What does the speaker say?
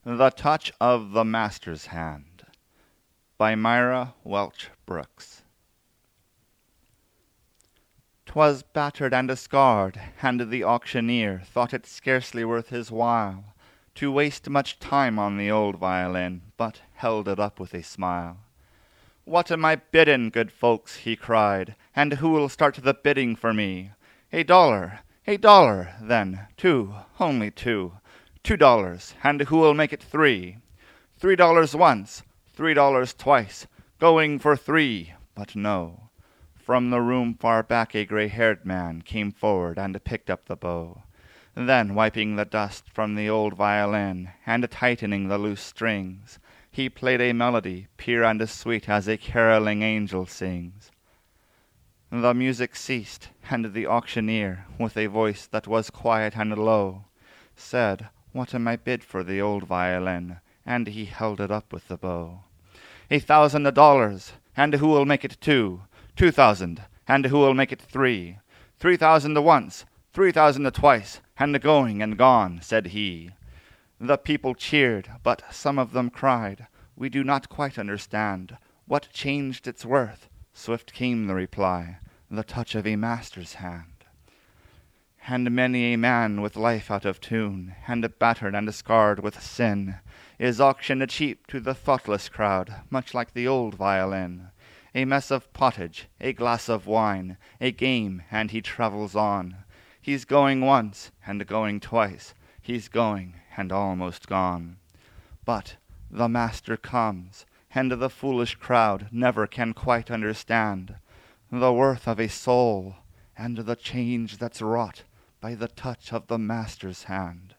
The Touch of the Master's Hand by Myra Welch Brooks. 'Twas battered and scarred, and the auctioneer thought it scarcely worth his while to waste much time on the old violin, but held it up with a smile. "What am I biddin', good folks?" he cried, "and who'll start the bidding for me? $1, $1, then two, only two, $2, and who'll make it three? $3 once, $3 twice, going for three." But no, from the room far back a gray-haired man came forward and picked up the bow. Then, wiping the dust from the old violin and tightening the loose strings, he played a melody pure and sweet as a caroling angel sings. The music ceased, and the auctioneer, with a voice that was quiet and low, said, "What am I bid for the old violin?" And he held it up with the bow. $1,000, and who'll make it two? 2,000, and who'll make it three? 3,000 once, 3,000 twice, and going and gone, said he. The people cheered, but some of them cried, "We do not quite understand. What changed its worth?" Swift came the reply, "The touch of a master's hand." And many a man with life out of tune, and battered and scarred with sin, is auctioned cheap to the thoughtless crowd, much like the old violin. A mess of pottage, a glass of wine, a game, and he travels on. He's going once, and going twice, he's going, and almost gone. But the master comes, and the foolish crowd never can quite understand the worth of a soul, and the change that's wrought by the touch of the master's hand.